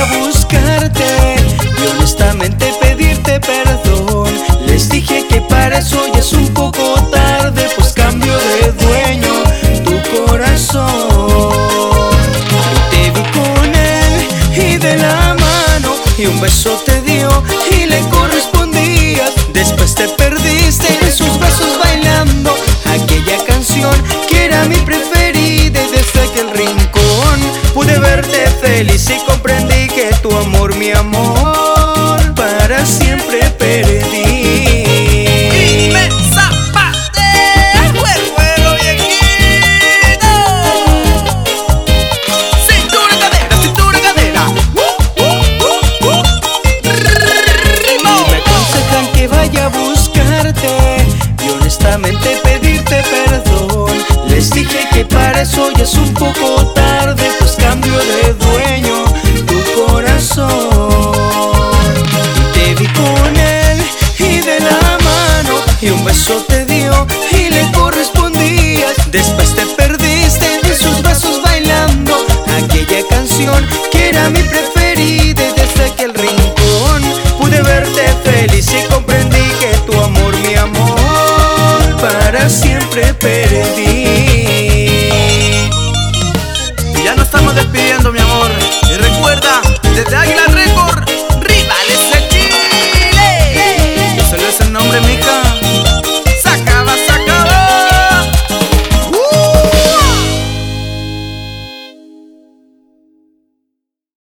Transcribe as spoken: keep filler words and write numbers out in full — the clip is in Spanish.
vaya a buscarte y honestamente pedirte perdón. Les dije que para eso ya es un poco tarde, pues cambio de dueño tu corazón. Te vi con él y de la mano, y un beso te dio y le correspondías. Después te perdiste en sus brazos bailando aquella canción que era mi preferida. Y desde aquel rincón pude verte feliz y comprendí que tu amor, mi amor, para siempre perdí. Y honestamente pedirte perdón. Les dije que para eso ya es un poco tarde, pues cambio de dueño tu corazón. Y te vi con él y de la mano, y un beso te dio y le correspondías. Después te perdiste en sus brazos bailando aquella canción que era mi preferida. Y desde aquel rincón pude verte feliz y comprendí que tu amor, mi amor, para siempre perdí.